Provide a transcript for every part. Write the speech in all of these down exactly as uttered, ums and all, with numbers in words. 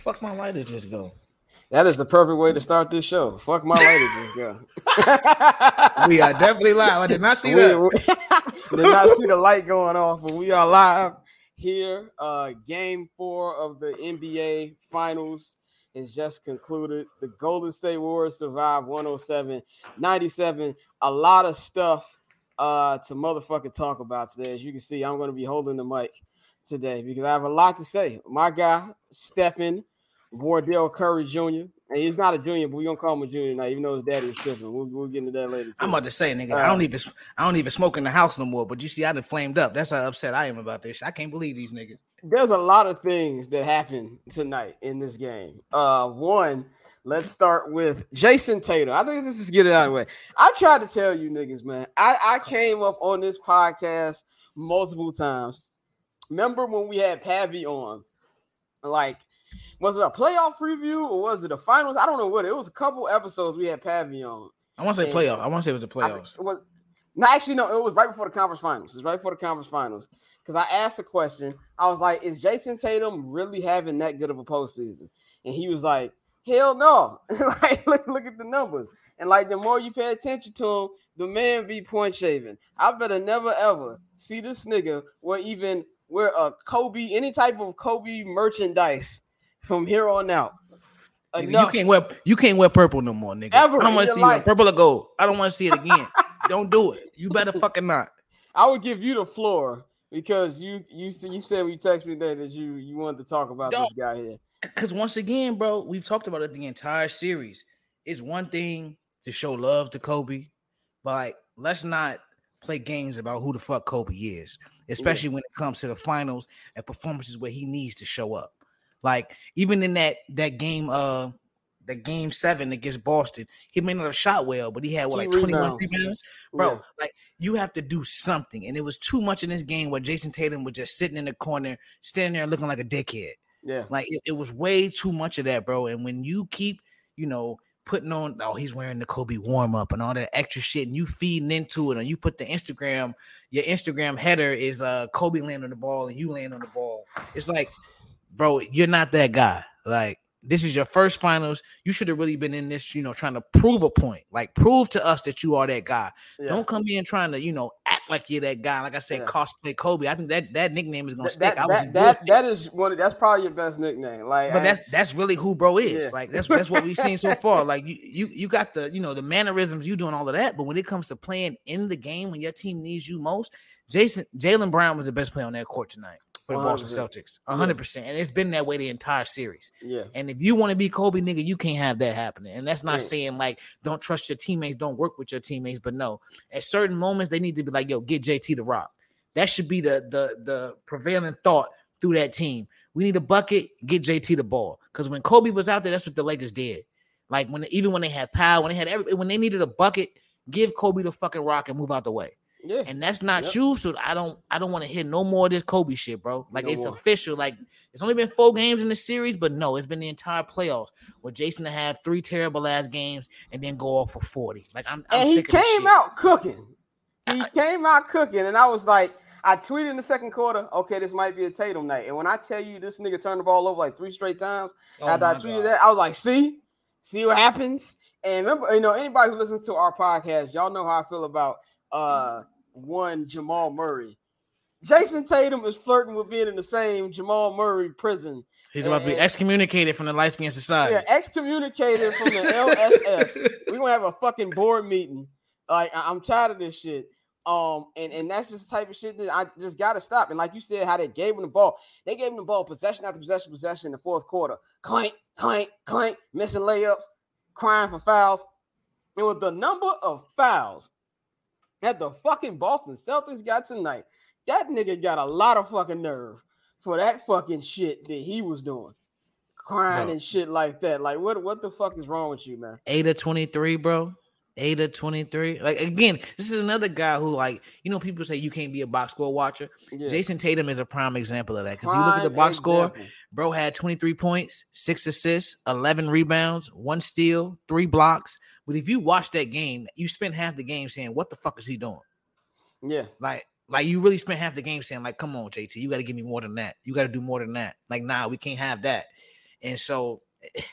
fuck my lighter just go? That is the perfect way to start this show. Fuck my lighter just go. We are definitely live. I did not see we, that. We did not see the light going off, but we are live here. Uh, game four of the N B A Finals is just concluded. The Golden State Warriors survived one oh seven ninety-seven. A lot of stuff uh, to motherfucking talk about today. As you can see, I'm going to be holding the mic today because I have a lot to say. My guy, Stephen Wardell Curry Junior And he's not a junior, but we're gonna call him a junior now, even though his daddy was tripping. We'll, we'll get into that later. Too. I'm about to say, nigga, uh, I don't even I don't even smoke in the house no more. But you see, I done flamed up. That's how upset I am about this. I can't believe these niggas. There's a lot of things that happened tonight in this game. Uh, one, let's start with Jason Tatum. I think let's just get it out of the way. I tried to tell you niggas, man. I, I came up on this podcast multiple times. Remember when we had Pavi on? Like, was it a playoff preview or was it a finals? I don't know what. It was a couple episodes we had Pavi on. I want to say and playoff. I want to say it was a playoffs. It was, no, actually, no. It was right before the conference finals. It's right before the conference finals. Because I asked a question. I was like, is Jason Tatum really having that good of a postseason? And he was like, hell no. Like, look, look at the numbers. And like, the more you pay attention to him, the man be point shaving. I better never ever see this nigga where even wear a Kobe, any type of Kobe merchandise from here on out. Nigga, you can't wear you can't wear purple no more, nigga. Ever I don't want to see life. it. Purple or gold. I don't want to see it again. Don't do it. You better fucking not. I would give you the floor because you you you said when you texted me today that you you wanted to talk about don't, this guy here. Because once again, bro, we've talked about it the entire series. It's one thing to show love to Kobe, but like, let's not play games about who the fuck Kobe is, especially yeah. when it comes to the finals and performances where he needs to show up. Like, even in that that game, uh, that game seven against Boston, he may not have shot well, but he had what, like twenty-one rebounds, bro. Yeah. Like, you have to do something, and it was too much in this game where Jason Tatum was just sitting in the corner, standing there looking like a dickhead. Yeah, like it, it was way too much of that, bro. And when you keep, you know, putting on, oh, he's wearing the Kobe warm up and all that extra shit, and you feeding into it, and you put the Instagram, your Instagram header is uh Kobe laying on the ball and you laying on the ball. It's like, bro, you're not that guy. Like, this is your first finals. You should have really been in this, you know, trying to prove a point. Like, prove to us that you are that guy. Yeah. Don't come in trying to, you know, act like you're that guy. Like I said, yeah. cosplay Kobe. I think that that nickname is gonna that, stick. That, I was that, that, that is one. Of, that's probably your best nickname. Like, but I, that's that's really who bro is. Yeah. Like, that's that's what we've seen so far. Like, you you you got the, you know, the mannerisms, you doing all of that. But when it comes to playing in the game when your team needs you most, Jason Jaylen Brown was the best player on that court tonight. For the Boston Celtics, one hundred percent. And it's been that way the entire series. Yeah. And if you want to be Kobe, nigga, you can't have that happening. And that's not yeah. saying, like, don't trust your teammates, don't work with your teammates. But no, at certain moments, they need to be like, yo, get J T to rock. That should be the, the, the prevailing thought through that team. We need a bucket, get J T the ball. Because when Kobe was out there, that's what the Lakers did. Like, when even when they had Powell, when they had every, when they needed a bucket, give Kobe the fucking rock and move out the way. Yeah, and that's not yep. you. So I don't, I don't want to hear no more of this Kobe shit, bro. Like, no it's more. Official. Like, it's only been four games in the series, but no, it's been the entire playoffs where Jason to have three terrible ass games and then go off for forty. Like, I'm, I'm and he sick of came shit. out cooking. He I, came out cooking, and I was like, I tweeted in the second quarter, okay, this might be a Tatum night. And when I tell you this nigga turned the ball over like three straight times, oh after I tweeted God. that, I was like, see, see what happens. And remember, you know, anybody who listens to our podcast, y'all know how I feel about uh. one Jamal Murray. Jason Tatum is flirting with being in the same Jamal Murray prison. He's about and, to be excommunicated from the Light Skin Society. Yeah, excommunicated from the L S S. We're gonna have a fucking board meeting. Like, I'm tired of this shit. Um, and, and that's just the type of shit that I just gotta stop. And like you said, how they gave him the ball, they gave him the ball possession after possession, possession in the fourth quarter. Clank, clank, clank, missing layups, crying for fouls. It was the number of fouls that the fucking Boston Celtics got tonight. That nigga got a lot of fucking nerve for that fucking shit that he was doing. Crying bro. and shit like that. Like, what, what the fuck is wrong with you, man? eight of twenty-three, bro. eight of twenty-three. Like, again, this is another guy who, like, you know, people say you can't be a box score watcher. Yeah. Jason Tatum is a prime example of that. Because you look at the box example. score, bro had twenty-three points, six assists, eleven rebounds, one steal, three blocks. But if you watch that game, you spend half the game saying, what the fuck is he doing? Yeah. Like, like you really spent half the game saying, like, come on, J T, you got to give me more than that. You got to do more than that. Like, nah, we can't have that. And so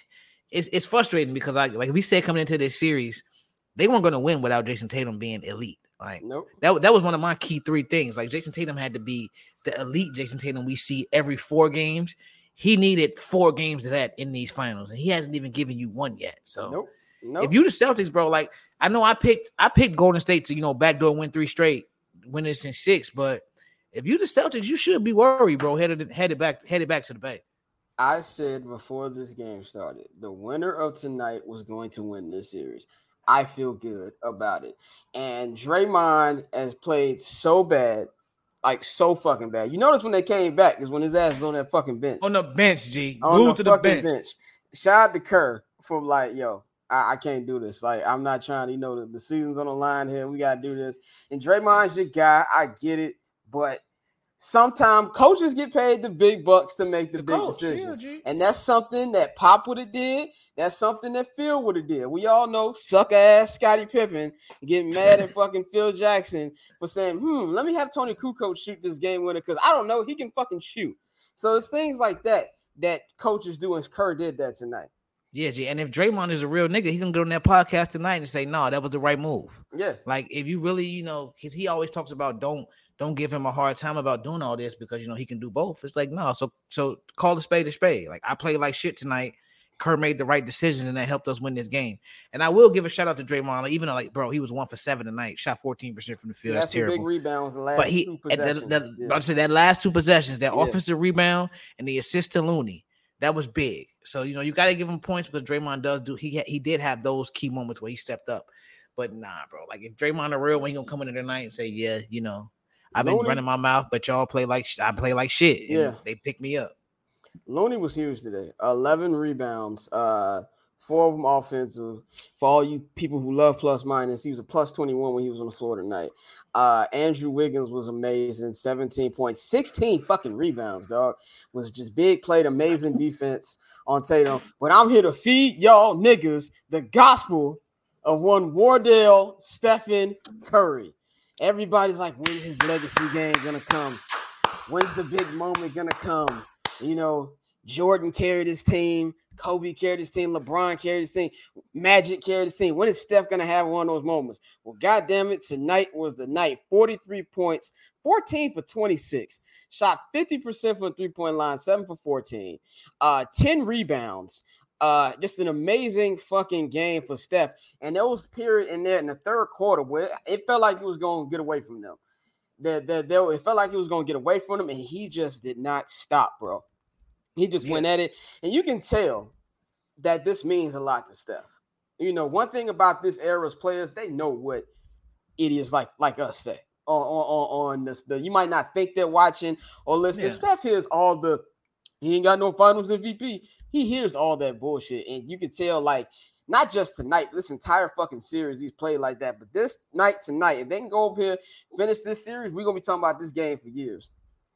it's it's frustrating because I like we said coming into this series, they weren't going to win without Jason Tatum being elite. Like nope. that, that was one of my key three things. Like Jason Tatum had to be the elite Jason Tatum we see every four games. He needed four games of that in these finals, and he hasn't even given you one yet. So nope. Nope. if you the Celtics, bro, like I know I picked I picked Golden State to, you know, backdoor win three straight, win this in six, but if you the Celtics, you should be worried, bro. Headed headed back headed back to the Bay. I said before this game started, the winner of tonight was going to win this series. I feel good about it. And Draymond has played so bad, like so fucking bad. You notice when they came back is when his ass was on that fucking bench. On the bench, G. On Glued the to the fucking bench. bench. Shout out to Kerr for like, yo, I, I can't do this. Like, I'm not trying to, you know, the, the season's on the line here. We got to do this. And Draymond's your guy. I get it. But sometimes coaches get paid the big bucks to make the, the big coach, decisions. Yeah, and that's something that Pop would have did. That's something that Phil would have did. We all know suck ass Scottie Pippen getting mad at fucking Phil Jackson for saying, hmm, let me have Tony Kukoc shoot this game winner because I don't know. He can fucking shoot. So it's things like that that coaches do, and Kerr did that tonight. Yeah, G. And if Draymond is a real nigga, he can go on that podcast tonight and say, no, that was the right move. Yeah. Like if you really, you know, because he always talks about don't Don't give him a hard time about doing all this because, you know, he can do both. It's like, no, so so call the spade a spade. Like, I played like shit tonight. Kerr made the right decisions, and that helped us win this game. And I will give a shout-out to Draymond. Like, even though, like, bro, he was one for seven tonight, shot fourteen percent from the field. Yeah, that's terrible. Big rebounds the last but he, two possessions. That, that, yeah. I said that last two possessions, that yeah. offensive rebound and the assist to Looney, that was big. So, you know, you got to give him points because Draymond does do – he he did have those key moments where he stepped up. But, nah, bro. Like, if Draymond a real one, he going to come in tonight and say, yeah, you know, I've been Looney, running my mouth, but y'all play like I play like shit. And yeah, they pick me up. Looney was huge today. eleven rebounds, uh, four of them offensive. For all you people who love plus minus, he was a plus twenty-one when he was on the floor tonight. Uh, Andrew Wiggins was amazing. seventeen points, sixteen fucking rebounds, dog. Was just big, played amazing defense on Tatum. But I'm here to feed y'all niggas the gospel of one Wardell Stephen Curry. Everybody's like, when's his legacy game gonna come? When's the big moment gonna come? You know, Jordan carried his team, Kobe carried his team, LeBron carried his team, Magic carried his team. When is Steph gonna have one of those moments? Well, goddamn it, tonight was the night. forty-three points, fourteen for twenty-six, shot fifty percent from the three-point line, seven for fourteen, uh, ten rebounds. Uh, just an amazing fucking game for Steph. And there was a period in there in the third quarter where it felt like he was going to get away from them. That that there, it felt like he was going to get away from them, and he just did not stop, bro. He just yeah. went at it, and you can tell that this means a lot to Steph. You know, one thing about this era's players, they know what idiots like like us say on on on this. The, you might not think they're watching or listening. Yeah. Steph hears all the. He ain't got no Finals M V P. He hears all that bullshit, and you can tell, like, not just tonight, this entire fucking series he's played like that. But this night tonight, if they can go over here, finish this series, we're gonna be talking about this game for years.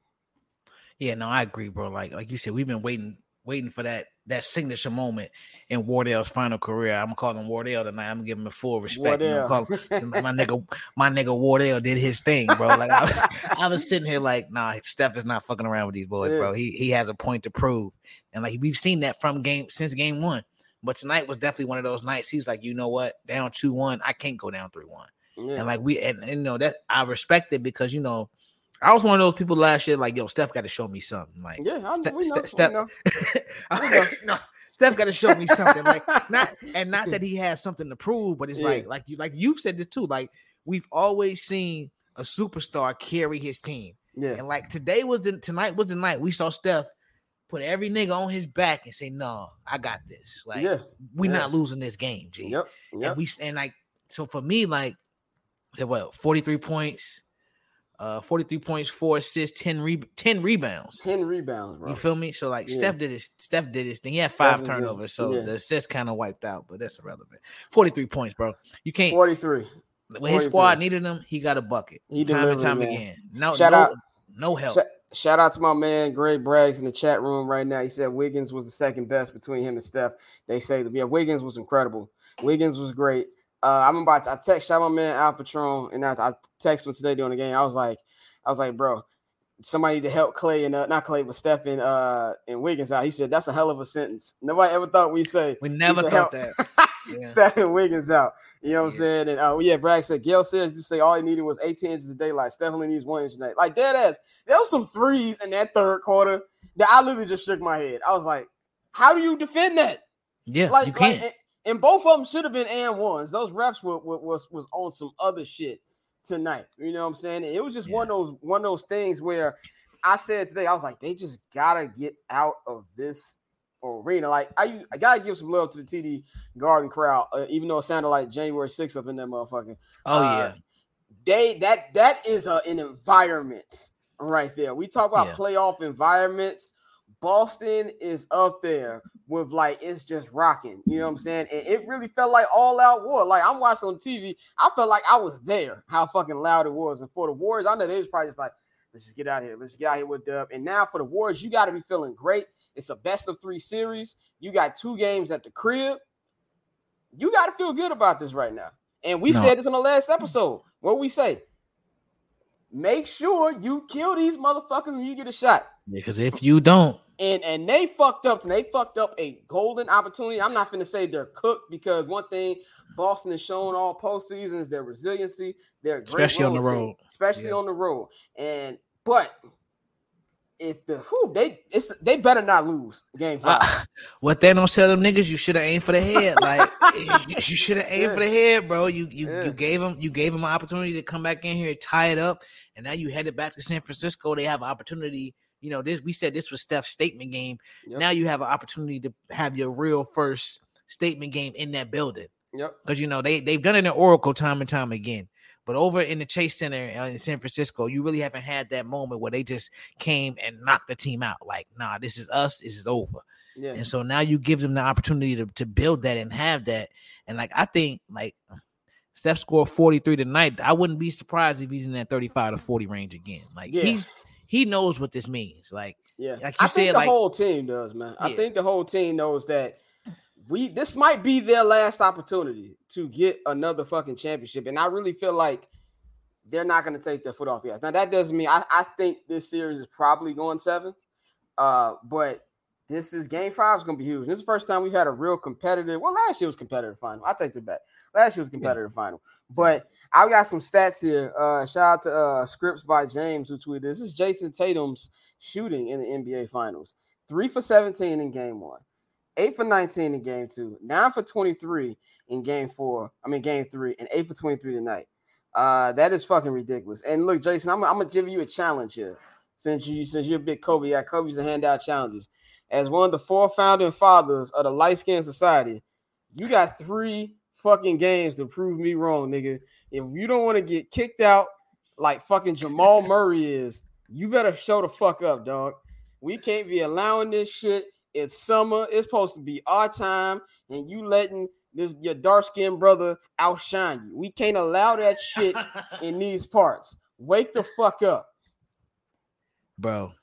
Yeah, no, I agree, bro. Like, like you said, we've been waiting, waiting for that that signature moment in Wardell's final career. I'm gonna call him Wardell tonight. I'm gonna give him a full respect. You know, call him, my nigga, my nigga Wardell did his thing, bro. Like I was, I was sitting here like, nah, Steph is not fucking around with these boys, yeah. bro. He he has a point to prove, and like we've seen that from game since game one. But tonight was definitely one of those nights. He's like, you know what, down two one, I can't go down three one, yeah. and like we and, and you know that I respect it because you know. I was one of those people last year, like, yo, Steph got to show me something. Like, yeah, I, Steph, we know, Steph, we know. we know. no, Steph got to show me something. Like, not and not that he has something to prove, but it's yeah. like, like you, like you've said this too. Like, we've always seen a superstar carry his team. Yeah, and like today was the tonight was the night we saw Steph put every nigga on his back and say, "No, I got this." Like, yeah. we're yeah. not losing this game, G. Yep. yep. And we and like so for me, like, said what forty-three points. Uh, forty-three points, four assists, ten, re- ten rebounds. ten rebounds, bro. You feel me? So, like, yeah. Steph did his Steph did his thing. He had five Steph turnovers, so yeah. the assist kind of wiped out, but that's irrelevant. forty-three points, bro. You can't. forty-three. When forty-three. His squad needed him, he got a bucket. He time and time man. again. No, shout no, out, no help. Shout, shout out to my man, Greg Braggs, in the chat room right now. He said Wiggins was the second best between him and Steph. They say, yeah, Wiggins was incredible. Wiggins was great. Uh, I'm about to, I text shout out my man Al Patron, and I, I texted him today during the game. I was like, I was like, bro, somebody to help Clay and uh, not Clay, but Steph and uh and Wiggins out. He said that's a hell of a sentence. Nobody ever thought we'd say we never thought that. Yeah. Steph and Wiggins out. You know what yeah. I'm saying? And uh, yeah, Bragg said Gail says to say all he needed was eighteen inches of daylight. Steph only needs one inch a night. Like dead ass. There was some threes in that third quarter that I literally just shook my head. I was like, how do you defend that? Yeah, like you can't. Like, and both of them should have been and ones. Those refs were, were was was on some other shit tonight. You know what I'm saying? And it was just yeah. one of those one of those things where I said today, I was like, they just gotta get out of this arena. Like I, I gotta give some love to the T D Garden crowd, uh, even though it sounded like January sixth up in that motherfucker. Oh uh, yeah, they that that is a, an environment right there. We talk about yeah. playoff environments. Boston is up there with like it's just rocking. You know what I'm saying? And it really felt like all out war. Like I'm watching on T V, I felt like I was there. How fucking loud it was. And for the Warriors, I know they was probably just like, let's just get out of here. Let's get out of here with Dub. And now for the Warriors, you got to be feeling great. It's a best of three series. You got two games at the crib. You got to feel good about this right now. And we no. said this in the last episode. What we say? Make sure you kill these motherfuckers when you get a shot. Because if you don't. And and they fucked up. And they fucked up a golden opportunity. I'm not going to say they're cooked because one thing Boston has shown all postseason is their resiliency. They're great especially on the road. Team, especially yeah. on the road. And but if the whew, they it's they better not lose game five. Uh, what they don't tell them niggas, you should have aimed for the head. Like you should have aimed yeah. for the head, bro. You you yeah. you gave them you gave them an opportunity to come back in here and tie it up, and now you headed back to San Francisco. They have an opportunity. You know, this we said this was Steph's statement game. Yep. Now you have an opportunity to have your real first statement game in that building. Yep. Because you know they they've done it in Oracle time and time again. But over in the Chase Center in San Francisco, you really haven't had that moment where they just came and knocked the team out. Like, nah, this is us. This is over. Yeah. And so now you give them the opportunity to, to build that and have that. And, like, I think, like, Steph scored forty-three tonight. I wouldn't be surprised if he's in that thirty-five to forty range again. Like, yeah. he's he knows what this means. Like, yeah, like you I said, think the like, whole team does, man. Yeah. I think the whole team knows that we this might be their last opportunity to get another fucking championship. And I really feel like they're not going to take their foot off the gas. Now, that doesn't mean I, I think this series is probably going seven. Uh, but this is game five is going to be huge. This is the first time we've had a real competitive. Well, last year was competitive final. I'll take it back. Last year was competitive yeah. final. But I've got some stats here. Uh, shout out to uh, Scripts by James who tweeted this. This is Jason Tatum's shooting in the N B A Finals. Three for seventeen in game one. Eight for nineteen in game two. Nine for twenty-three in game four. I mean, game three. And eight for twenty-three tonight. Uh, that is fucking ridiculous. And look, Jason, I'm, I'm gonna give you a challenge here. Since you since you're a big Kobe, yeah, Kobe's to hand out challenges. As one of the four founding fathers of the Light Skin Society, you got three fucking games to prove me wrong, nigga. If you don't want to get kicked out like fucking Jamal Murray is, you better show the fuck up, dog. We can't be allowing this shit. It's summer. It's supposed to be our time, and you letting this your dark-skinned brother outshine you. We can't allow that shit in these parts. Wake the fuck up. Bro,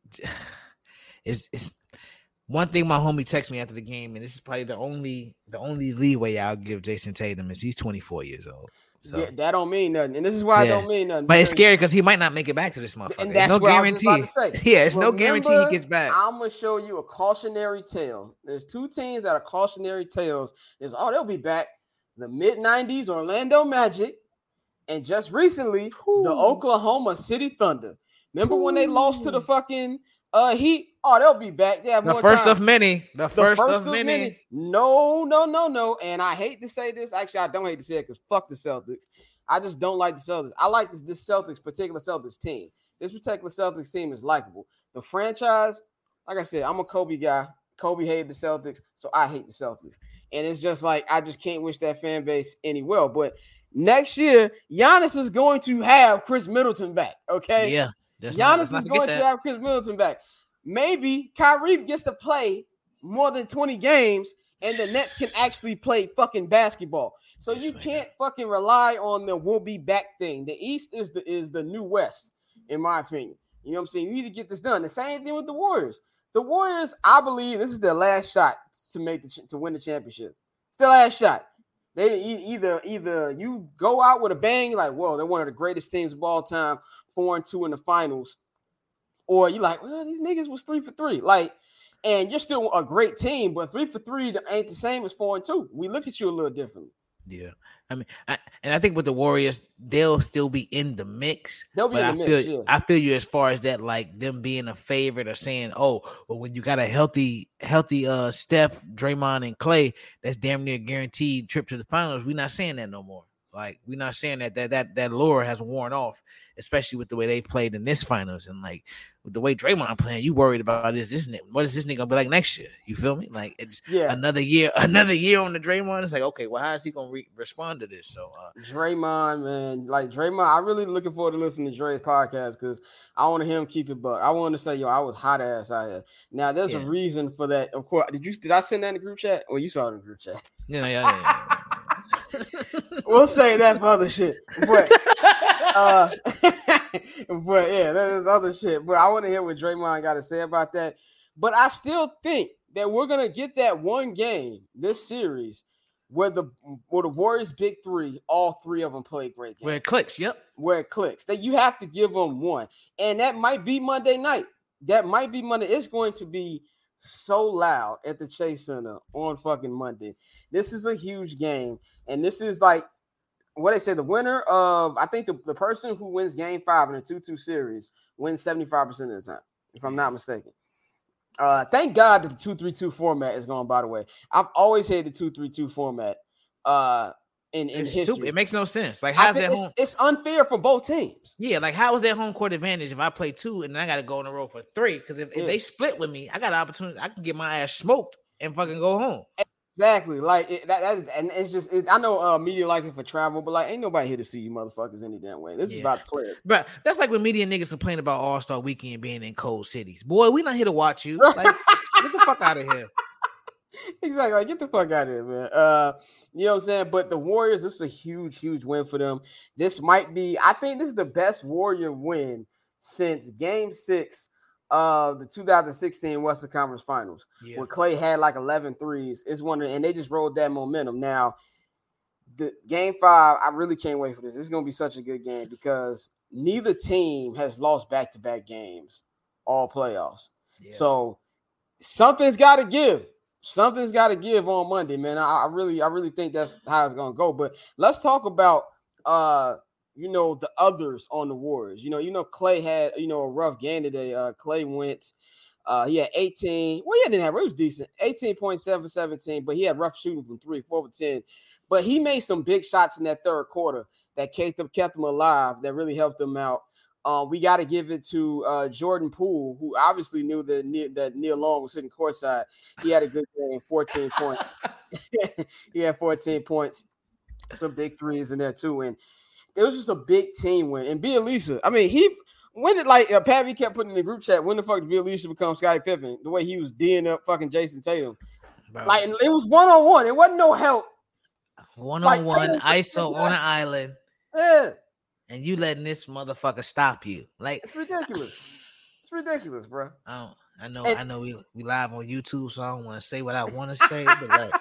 it's it's one thing my homie texted me after the game, and this is probably the only the only leeway I'll give Jason Tatum is he's twenty-four years old. So yeah, that don't mean nothing, and this is why yeah. I don't mean nothing. But it's scary because he might not make it back to this motherfucker. And that's no what guarantee. I was about to say. Yeah, it's Remember, no guarantee he gets back. I'm gonna show you a cautionary tale. There's two teams that are cautionary tales. There's oh, they'll be back. The mid nineties Orlando Magic, and just recently Ooh. the Oklahoma City Thunder. Remember Ooh. when they lost to the fucking uh Heat? Oh, they'll be back. They have the more first time. of many. The, the first, first of, of many. many. No, no, no, no. And I hate to say this. Actually, I don't hate to say it because fuck the Celtics. I just don't like the Celtics. I like this, this Celtics, particular Celtics team. This particular Celtics team is likable. The franchise, like I said, I'm a Kobe guy. Kobe hated the Celtics, so I hate the Celtics. And it's just like, I just can't wish that fan base any well. But next year, Giannis is going to have Chris Middleton back, okay? Yeah. Giannis not, is going to have Chris Middleton back. Maybe Kyrie gets to play more than twenty games, and the Nets can actually play fucking basketball. So you can't fucking rely on the we'll be back thing. The East is the is the new West, in my opinion. You know what I'm saying? You need to get this done. The same thing with the Warriors. The Warriors, I believe this is their last shot to make the to win the championship. It's their last shot. They either either you go out with a bang, like, whoa, they're one of the greatest teams of all time, four and two in the finals, or you like, well, these niggas was three for three, like, and you're still a great team, but three for three ain't the same as four and two. We look at you a little differently. Yeah, I mean, I, and I think with the Warriors, they'll still be in the mix. They'll be but in the I mix. Feel, Yeah. I feel you as far as that, like them being a favorite or saying, "Oh, well, when you got a healthy, healthy uh Steph, Draymond, and Clay, that's damn near guaranteed trip to the finals." We're not saying that no more. Like we're not saying that that that that lure has worn off, especially with the way they've played in this finals and like with the way Draymond playing. You worried about this, isn't it? What is this nigga gonna be like next year? You feel me? Like it's yeah. another year, another year on the Draymond. It's like, okay, well, how is he gonna re- respond to this? So uh, Draymond, man, like Draymond, I really looking forward to listening to Dre's podcast because I want to hear him keep it buck. I want to say, yo, I was hot ass out here. Now there's yeah. a reason for that. Of course, did you did I send that in the group chat or you saw it in the group chat? Yeah, yeah, yeah. yeah. We'll say that for other shit, but uh, but yeah, there's other shit. But I want to hear what Draymond got to say about that. But I still think that we're gonna get that one game this series where the where the Warriors big three, all three of them play great games. Where it clicks, yep. Where it clicks. That you have to give them one, and that might be Monday night. That might be Monday. It's going to be so loud at the Chase Center on fucking Monday. This is a huge game, and this is like what they say. The winner of I think the, the person who wins Game Five in a two two series wins seventy-five percent of the time, if I'm not mistaken. Uh, thank God that the two three two format is gone. By the way, I've always hated the two three two format. Uh, in in it's history, stupid. It makes no sense. Like, how's that it's, home? It's unfair for both teams. Yeah, like how is that home court advantage if I play two and then I got to go on the road for three? Because if, yeah. if they split with me, I got an opportunity. I can get my ass smoked and fucking go home. Exactly. Like it, that. That is, and it's just. It, I know uh, media like it for travel, but like ain't nobody here to see you motherfuckers any damn way. This yeah. is about the players. But that's like when media niggas complain about All Star Weekend being in cold cities. Boy, we not here to watch you. Like, get the fuck out of here. Exactly. Like, get the fuck out of here, man. Uh, you know what I'm saying? But the Warriors, this is a huge, huge win for them. This might be, I think this is the best Warrior win since game six of the two thousand sixteen Western Conference Finals, yeah. where Clay had like eleven threes. It's one, and they just rolled that momentum. Now, the game five, I really can't wait for this. This is going to be such a good game because neither team has lost back-to-back games all playoffs. Yeah. So something's got to give. Something's got to give on Monday, man. I, I really, I really think that's how it's gonna go. But let's talk about, uh, you know, the others on the Warriors. You know, you know, Clay had, you know, a rough game today. Uh, Clay went, uh, he had eighteen. Well, he didn't have. It was decent, eighteen point seven, seventeen. But he had rough shooting from three, four for ten. But he made some big shots in that third quarter that kept them, kept them alive. That really helped them out. Uh, we got to give it to uh, Jordan Poole, who obviously knew that Neil, that Neil Long was sitting courtside. He had a good game, fourteen points. He had fourteen points, some big threes in there too, and it was just a big team win. And Bielisa, I mean, he when did like uh, Pappy kept putting in the group chat, when the fuck did Bielisa become Scottie Pippen? The way he was D'ing up fucking Jason Tatum, Bro. Like it was one on one. It wasn't no help. One on one, I S O on an island. Yeah. And you letting this motherfucker stop you. Like it's ridiculous. It's ridiculous, bro. I don't I know and, I know we, we live on YouTube, so I don't want to say what I want to say, but like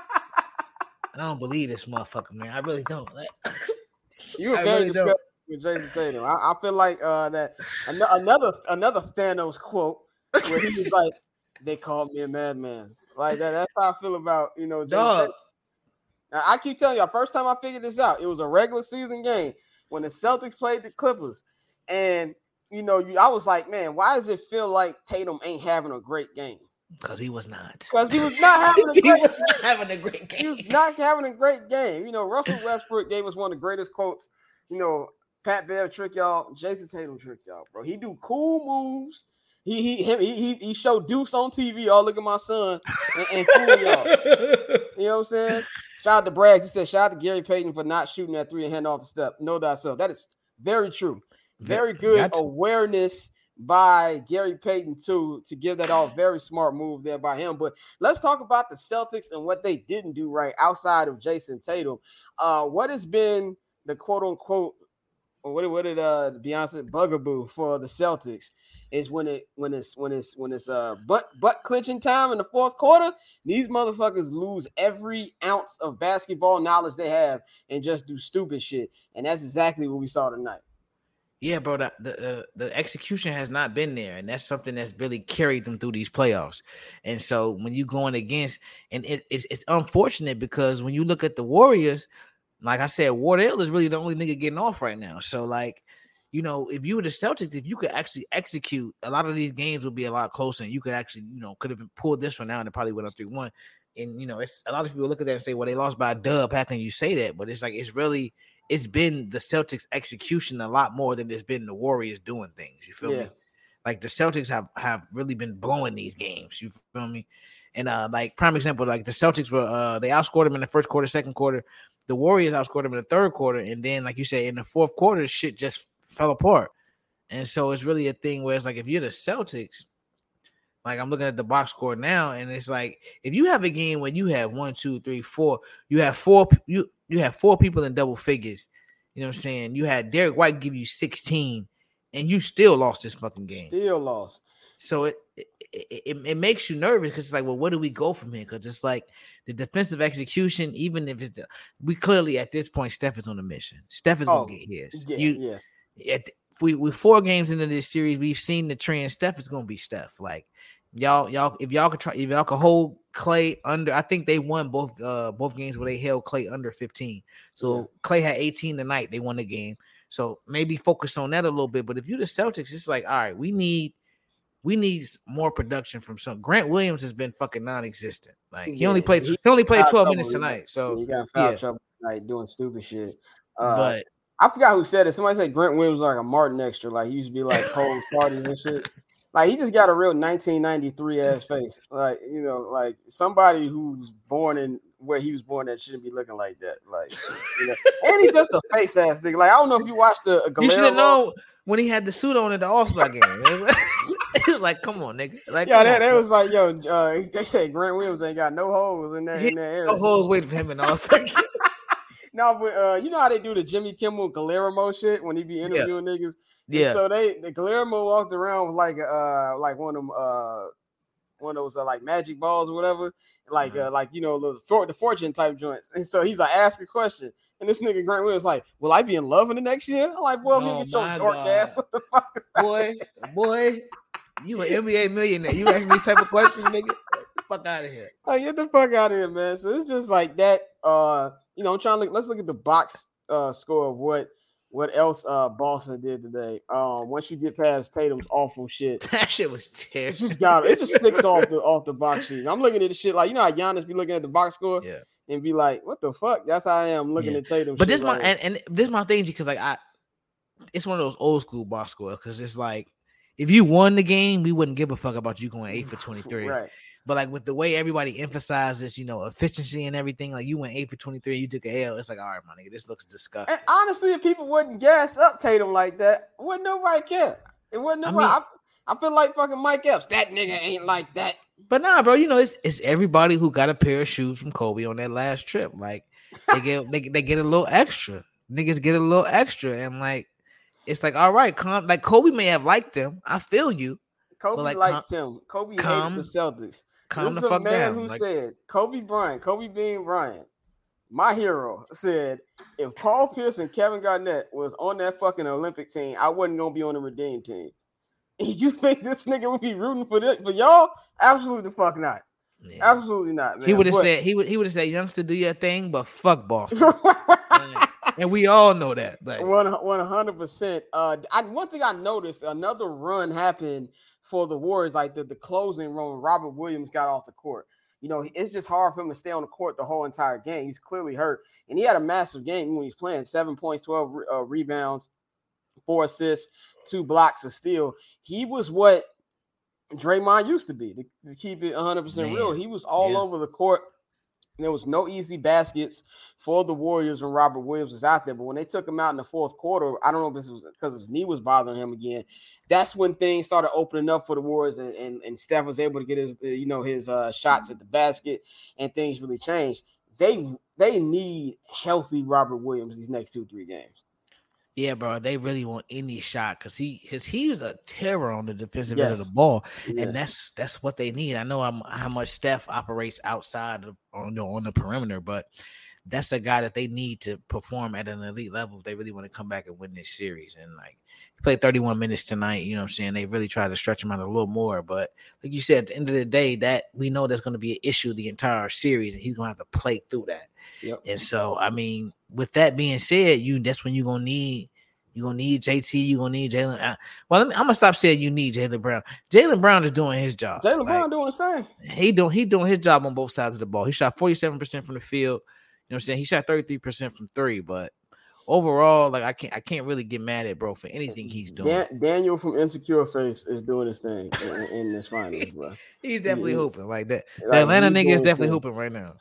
I don't believe this motherfucker, man. I really don't. Like, you were very really disgusted with Jason Tatum. I, I feel like uh, that another another Thanos quote where he was like, they called me a madman. Like that, that's how I feel about, you know, Jason Tatum. Now, I keep telling you, first time I figured this out, it was a regular season game when the Celtics played the Clippers. And, you know, you, I was like, man, why does it feel like Tatum ain't having a great game? Because he was not. Because he was not having a great he was game. Not having a great game. He was not having a great game. You know, Russell Westbrook gave us one of the greatest quotes. You know, Pat Bev trick y'all, Jason Tatum trick y'all, bro. He do cool moves. He he him, he he, he showed Deuce on T V. Oh, look at my son and, and fool y'all. You know what I'm saying? Shout out to Bragg. He said, shout out to Gary Payton for not shooting that three and hand off the step. Know thyself. That is very true. Very good That's... awareness by Gary Payton, too, to give that all very smart move there by him. But let's talk about the Celtics and what they didn't do right outside of Jason Tatum. Uh, what has been the quote-unquote, what, what did uh, Beyonce bugaboo for the Celtics? Is when it when it's when it's when it's uh butt butt clinching time in the fourth quarter, these motherfuckers lose every ounce of basketball knowledge they have and just do stupid shit. And that's exactly what we saw tonight. Yeah, bro. The the, uh, the execution has not been there, and that's something that's really carried them through these playoffs. And so when you going against, and it, it's it's unfortunate because when you look at the Warriors, like I said, Wardell is really the only nigga getting off right now. So like, you know, if you were the Celtics, if you could actually execute, a lot of these games would be a lot closer, and you could actually, you know, could have been pulled this one out and it probably went up three one. And you know, it's a lot of people look at that and say, well, they lost by a dub. How can you say that? But it's like it's really. It's been the Celtics execution a lot more than it's been the Warriors doing things. You feel yeah. me? Like the Celtics have, have really been blowing these games. You feel me? And uh, like prime example, like the Celtics were uh, they outscored them in the first quarter, second quarter. The Warriors outscored them in the third quarter, and then like you say, in the fourth quarter, shit just fell apart. And so it's really a thing where it's like if you're the Celtics, like I'm looking at the box score now, and it's like if you have a game where you have one, two, three, four, you have four you. You have four people in double figures. You know what I'm saying? You had Derek White give you sixteen, and you still lost this fucking game. Still lost. So it it, it, it makes you nervous because it's like, well, where do we go from here? Because it's like the defensive execution, even if it's the, we clearly at this point, Steph is on a mission. Steph is oh, gonna get his. Yeah, you, yeah. At the, we we four games into this series, we've seen the trend. Steph is gonna be Steph. Like y'all, y'all, if y'all could try, if y'all could hold Clay under, I think they won both uh both games where they held Clay under fifteen. So yeah. Clay had eighteen tonight, they won the game. So maybe focus on that a little bit. But if you're the Celtics, it's like, all right, we need we need more production from some. Grant Williams has been fucking non-existent. Like he yeah, only played he, he only played twelve trouble, minutes tonight. Got, so he got foul yeah. trouble tonight doing stupid shit. Uh, but I forgot who said it. Somebody said Grant Williams was like a Martin extra, like he used to be like cold parties and shit. Like he just got a real nineteen ninety-three ass face. Like, you know, like somebody who's born in where he was born that shouldn't be looking like that. Like, you know, and he's just a face ass nigga. Like, I don't know if you watched the uh, you should have known when he had the suit on at the All-Star game. It was like, come on, nigga. Like, yeah, that, on, that was like, yo, uh, they say Grant Williams ain't got no holes in that, in that area. No holes waiting for him in the All-Star game. No, but uh, you know how they do the Jimmy Kimmel Guillermo shit when he be interviewing yeah. niggas? Yeah. And so they the Guillermo walked around with like uh like one of them uh one of those uh, like magic balls or whatever, like uh, like you know the for, the fortune type joints. And so he's like, ask a question, and this nigga Grant Williams like, will I be in love in the next year? I'm like, boy, oh, get your dark ass. boy, boy, you an N B A millionaire. You asking these type of questions, nigga? Get the fuck out of here. Like, get the fuck out of here, man. So it's just like that. Uh, you know, I'm trying to look. Let's look at the box uh score of what. What else uh Boston did today? Um, once you get past Tatum's awful shit, that shit was terrible. It just got it just sticks off the off the box sheet. I'm looking at the shit like you know how Giannis be looking at the box score, yeah, and be like, "What the fuck?" That's how I am looking yeah. at Tatum. But this like, my and, and this my thing because like I, it's one of those old school box scores because it's like if you won the game, we wouldn't give a fuck about you going eight for twenty-three, right? But like with the way everybody emphasizes, you know, efficiency and everything, like you went eight for twenty-three, you took an L. It's like, all right, my nigga, this looks disgusting. And honestly, if people wouldn't gas up Tatum like that, wouldn't nobody care. It wouldn't nobody. I, mean, I, I feel like fucking Mike Epps. That nigga ain't like that. But nah, bro, you know, it's it's everybody who got a pair of shoes from Kobe on that last trip. Like they get they, they get a little extra. Niggas get a little extra, and like it's like, all right, calm. Like Kobe may have liked them. I feel you. Kobe like, liked calm, him. Kobe calm, hated the Celtics. Calm this the is fuck a man down. who like, said, Kobe Bryant, Kobe Bean Bryant, my hero, said, if Paul Pierce and Kevin Garnett was on that fucking Olympic team, I wasn't going to be on the Redeem team. And you think this nigga would be rooting for this, for y'all? Absolutely the fuck not. Yeah. Absolutely not, man. He would have but, said, he would he would have said, youngster, do your thing, but fuck Boston. and, and we all know that. Like one hundred percent. Uh, I, one thing I noticed, another run happened for the Warriors, like the, the closing run, Robert Williams got off the court. You know, it's just hard for him to stay on the court the whole entire game. He's clearly hurt. And he had a massive game when he's playing. Seven points, twelve uh, rebounds, four assists, two blocks of steal. He was what Draymond used to be, to, to keep it one hundred percent Man. real. He was all yeah. over the court. There was no easy baskets for the Warriors when Robert Williams was out there. But when they took him out in the fourth quarter, I don't know if this was because his knee was bothering him again. That's when things started opening up for the Warriors, and, and, and Steph was able to get his, you know, his uh, shots at the basket, and things really changed. They they need healthy Robert Williams these next two, three games. Yeah, bro, they really want any shot because he because he's a terror on the defensive yes. end of the ball, yeah. and that's that's what they need. I know I'm, how much Steph operates outside of on the on the perimeter, but that's a guy that they need to perform at an elite level if they really want to come back and win this series. And like he played thirty-one minutes tonight, you know what I'm saying? They really tried to stretch him out a little more. But like you said, at the end of the day, that we know there's going to be an issue the entire series, and he's going to have to play through that. Yep. And so, I mean, with that being said, you that's when you're going to need You're going to need J T. You're going to need Jaylen. Well, me, I'm going to stop saying you need Jaylen Brown. Jaylen Brown is doing his job. Jaylen like, Brown doing the same. He doing, he doing his job on both sides of the ball. He shot forty-seven percent from the field. You know what I'm saying? He shot thirty-three percent from three. But overall, like I can't I can't really get mad at bro for anything he's doing. Dan, Daniel from Insecure Face is doing his thing in, in this finals, bro. He's definitely he, hooping like that. Like, the Atlanta nigga is definitely hooping right now.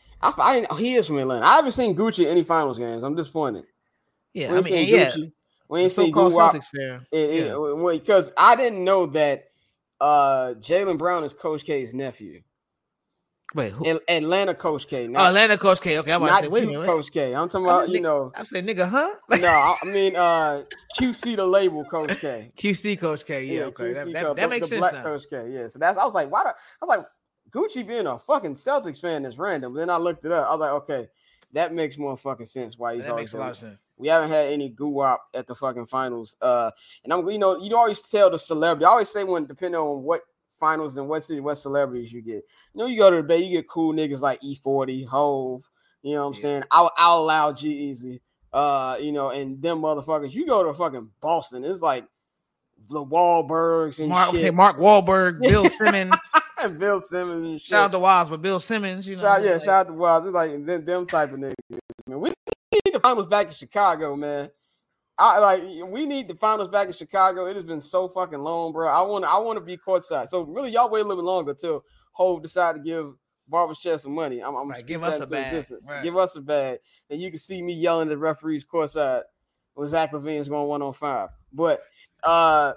I, I, he is from Atlanta. I haven't seen Gucci in any finals games. I'm disappointed. Yeah, I mean, yeah. Gucci. We ain't seen so-called Celtics fan. Because yeah. I didn't know that uh, Jaylen Brown is Coach K's nephew. Wait, who? Atlanta Coach K. Not, oh, Atlanta Coach K. Okay, I'm about to say, wait a minute. Coach K. I'm talking about, you know. I said, nigga, huh? no, I mean, uh, Q C the label Coach K. Q C Coach K, yeah, yeah okay. That, that, that, that makes the sense Black now. Coach K, yeah. So that's, I was like, why? Do, I was like, Gucci being a fucking Celtics fan is random. Then I looked it up. I was like, okay, that makes more fucking sense. Why he's that always makes a lot of sense. We haven't had any goo-wop at the fucking finals. Uh, and I'm, you know, you always tell the celebrity. I always say when, depending on what finals and what city, what celebrities you get. You know, you go to the Bay, you get cool niggas like E forty, Hove. You know what I'm yeah. saying? I'll, I'll allow G-Eazy. Uh, you know, and them motherfuckers. You go to fucking Boston, it's like the Wahlbergs and Mark, shit. Say Mark Wahlberg, Bill Simmons. Bill Simmons and shit. Shout out to Wiles, but Bill Simmons, you know. Shout, yeah, like, shout out to Wiles. It's like them, them type of niggas. Man, we need the finals back in Chicago, man. I like we need the finals back in Chicago. It has been so fucking long, bro. I want I want to be courtside. So really, y'all wait a little bit longer till Hove decide to give Barbershare some money. I'm, I'm right, give us a bag. Right. Give us a bag, and you can see me yelling at referees courtside when Zach LaVine's going one on five. But uh,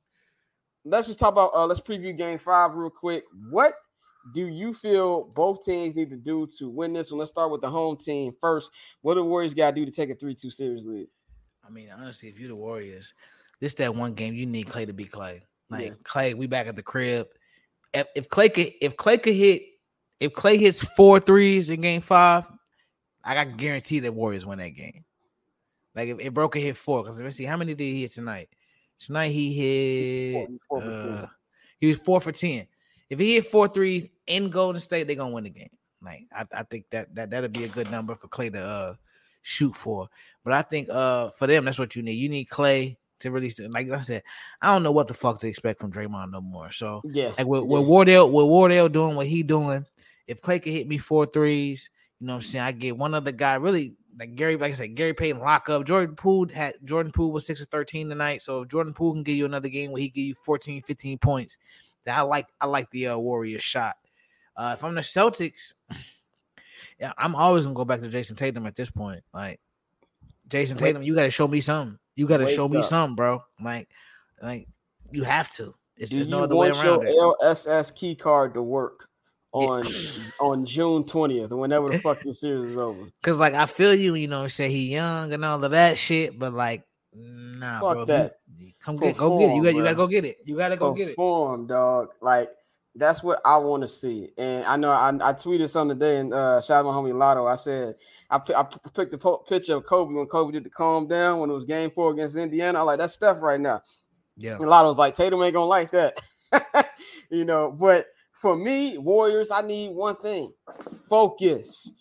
let's just talk about. Uh, let's preview Game Five real quick. What do you feel both teams need to do to win this one? Let's start with the home team first. What do the Warriors got to do to take a three two series lead? I mean, honestly, if you're the Warriors, this that one game you need Clay to be Clay. Like yeah. Clay, we back at the crib. If, if Clay could, if Clay could hit, if Clay hits four threes in Game Five, I got guarantee that Warriors win that game. Like if, if Bro could hit four, because let's see how many did he hit tonight. Tonight he hit. Four, four uh, he was four for ten. If he hit four threes in Golden State, they're gonna win the game. Like I, I think that that that'll be a good number for Clay to uh, shoot for. But I think uh for them, that's what you need. You need Clay to release it. Like I said, I don't know what the fuck to expect from Draymond no more. So yeah, like with, yeah. with Wardell, with Wardell doing what he doing, if Clay can hit me four threes, you know what I'm saying? I get one other guy, really like Gary, like I said, Gary Payton lock up. Jordan Poole had Jordan Poole was six of thirteen tonight. So if Jordan Poole can give you another game where he give you fourteen, fifteen points, then I like I like the uh, Warriors shot. Uh, if I'm the Celtics, yeah, I'm always gonna go back to Jason Tatum at this point. Like Jason Tatum, you got to show me something. You got to show me up. something, bro. Like, like you have to. It's, Do there's you no other want way around your it. L S S key card to work on on June twentieth, or whenever the fuck this series is over? Because, like, I feel you, you know, say he young and all of that shit, but, like, nah, fuck bro. that. You, come get, go get it. You got, you got to go get it. You got to go get it. Perform, dog. Like, that's what I want to see. And I know I, I tweeted something today, and uh, shout out my homie Lotto. I said I, p- I p- picked the po- picture of Kobe when Kobe did the calm down when it was game four against Indiana. I like that's Steph right now. Yeah. And Lotto was like, Tatum ain't gonna like that. You know, but for me, Warriors, I need one thing: focus.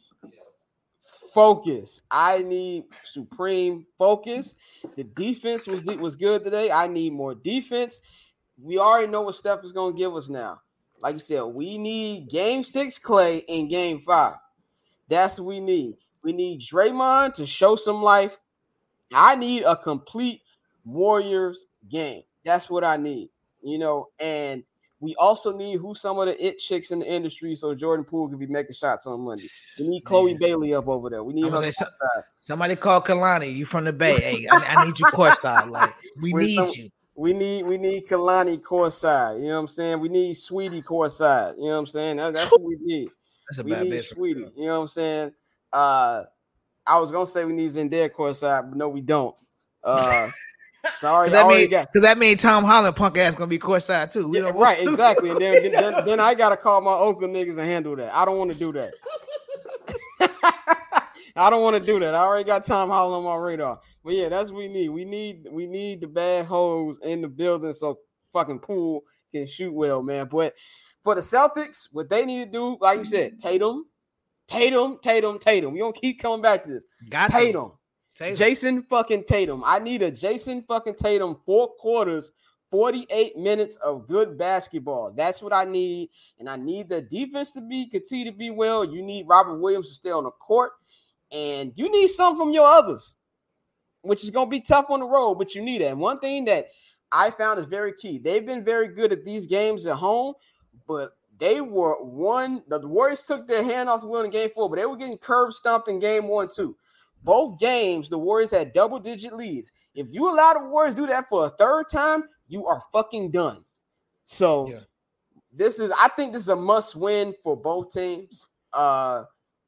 Focus. I need supreme focus. The defense was was good today. I need more defense. We already know what Steph is gonna give us now. Like you said, we need game six Clay in game five. That's what we need. We need Draymond to show some life. I need a complete Warriors game. That's what I need. You know, and we also need who some of the it chicks in the industry so Jordan Poole can be making shots on Monday. We need Chloe Man. Bailey up over there. We need her. Say, somebody call Kalani. You from the Bay. Hey, I, I need you courtside. Like, we With need some, you. We need we need Kalani courtside. You know what I'm saying? We need Sweetie courtside. You know what I'm saying? That, that's what we need. That's a we bad need bit Sweetie. You know what I'm saying? Uh, I was gonna say we need Zendaya courtside, but no, we don't. Uh, sorry, because that mean because that mean Tom Holland punk ass gonna be courtside too. We yeah, right, exactly. And then, then then I gotta call my Oakland niggas and handle that. I don't want to do that. I don't want to do that. I already got Tom Holland on my radar. But yeah, that's what we need. We need we need the bad hoes in the building so fucking Poole can shoot well, man. But for the Celtics, what they need to do, like you said, Tatum, Tatum, Tatum, Tatum. We don't keep coming back to this. Got Tatum. Tatum. Jason fucking Tatum. I need a Jason fucking Tatum four quarters, forty-eight minutes of good basketball. That's what I need. And I need the defense to be continue to be well. You need Robert Williams to stay on the court. And you need some from your others, which is going to be tough on the road, but you need that. And one thing that I found is very key. They've been very good at these games at home, but they were one. The Warriors took their hand off the wheel in game four, but they were getting curb stomped in game one, too. Both games, the Warriors had double-digit leads. If you allow the Warriors to do that for a third time, you are fucking done. So yeah. this is, I think this is a must-win for both teams. Uh,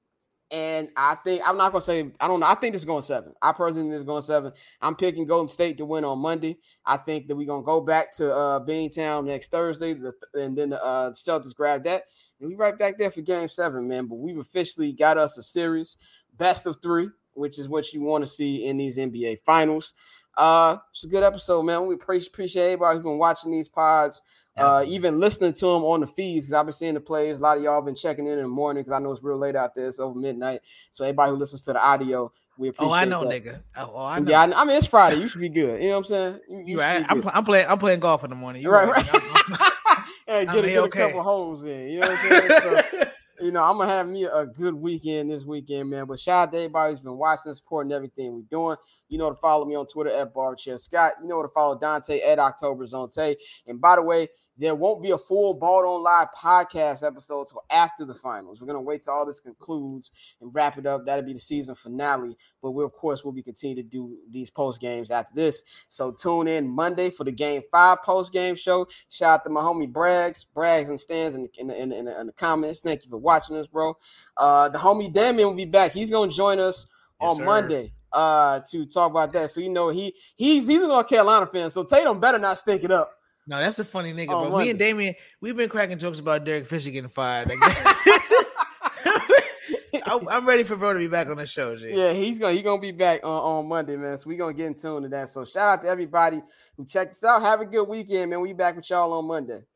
and I think, I'm not going to say, I don't know. I think this is going seven. I personally think this is going seven. I'm picking Golden State to win on Monday. I think that we're going to go back to uh, Beantown next Thursday, and then the uh, Celtics grab that. And we right back there for game seven, man. But we've officially got us a series, best of three, which is what you want to see in these N B A finals. Uh, it's a good episode, man. We appreciate everybody who's been watching these pods, uh, even listening to them on the feeds, because I've been seeing the plays. A lot of y'all been checking in in the morning because I know it's real late out there. It's over midnight. So everybody who listens to the audio, we appreciate Oh, I know, that. nigga. Oh, oh, I know. Yeah, I, I mean, it's Friday. You should be good. You know what I'm saying? You, you you right. I'm, I'm playing. I'm playing golf in the morning. You right, right. right. Hey, get, a, get okay. a couple holes in. You know what I'm saying? So, you know, I'm going to have me a good weekend this weekend, man. But shout out to everybody who's been watching, supporting everything we're doing. You know to follow me on Twitter at Barberchair Scott. You know to follow Dante at October Zonte. And by the way, there won't be a full Balled On Live podcast episode until after the finals. We're going to wait till all this concludes and wrap it up. That'll be the season finale. But we, of course, will be continue to do these post games after this. So tune in Monday for the Game Five post game show. Shout out to my homie Braggs, Braggs and Stans in the, in the, in the, in the, in the comments. Thank you for watching us, bro. Uh, the homie Damien will be back. He's going to join us yes, on sir. Monday uh, to talk about that. So you know he he's he's a North Carolina fan. So Tatum better not stink it up. No, that's a funny nigga, oh, bro. Monday. Me and Damien, we've been cracking jokes about Derek Fisher getting fired. Like, I'm ready for bro to be back on the show, G. Yeah, he's gonna he's gonna be back on, on Monday, man. So we're gonna get in tune to that. So shout out to everybody who checked us out. Have a good weekend, man. We back with y'all on Monday.